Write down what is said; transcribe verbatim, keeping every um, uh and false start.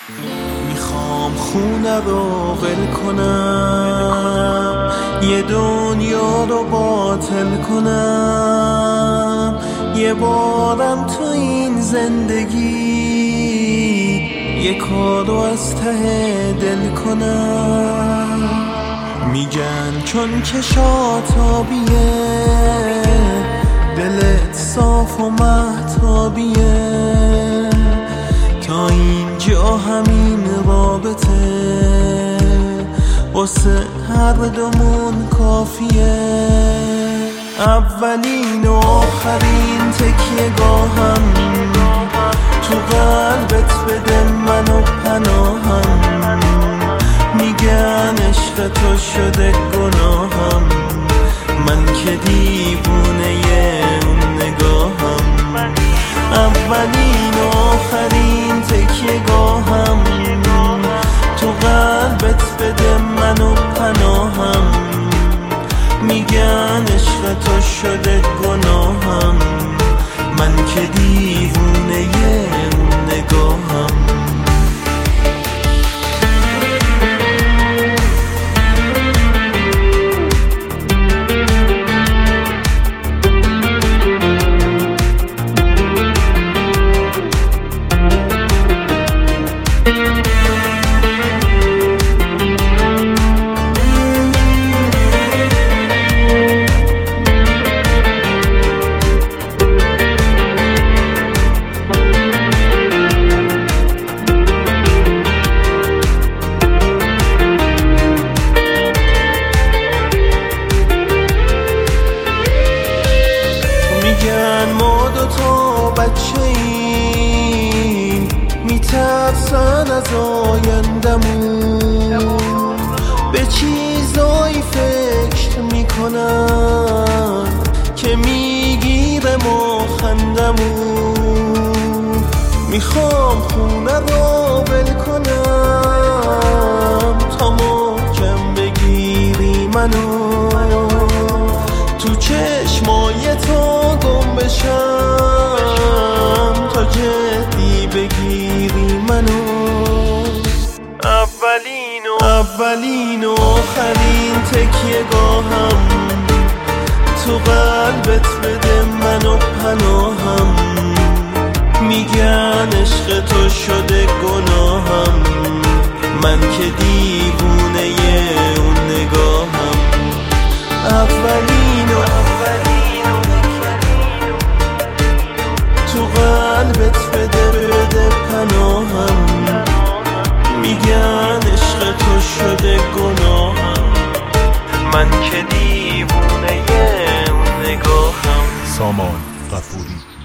میخوام خونه رو ول کنم، یه دنیا رو باطل کنم، یه بارم تو این زندگی یه کارو از ته دل کنم. میگن چون که شاتابیه دلت صاف و مهتابیه، تا اینجا همین رابطه واسه هر دومون کافیه. اولین و آخرین تکیه گاهم تو قلبت بده منو پناهم، میگن عشق تو شده گناهم، من که دیوونه اون نگاهم. اولین و آخرین تکیه گاهم تو قلبت بده منو پناهم، میگن عشق تو شده گناهم، من که دیوونه اون نگاهم. میگن ما دوتا بچه ایم، میترسن از آیندمون، به چیزایی فکر میکنن که میگیره ما خندمون. میخوام خونه رو ول کنم تا محکم بگیری منو، تو چشمای تو گم بشم تا جدی بگیری منو. اولین و اولین و آخرین تکیه گاهم تو قلبت بده منو پناهم، میگن عشق تو شده گناهم، من که دیوونه اون نگاهم. اولین و اولین تو قلبت بده بده پناهم، میگن عشق تو شده گناهم، من که دیوونه اون نگاهم. سامان غفوری.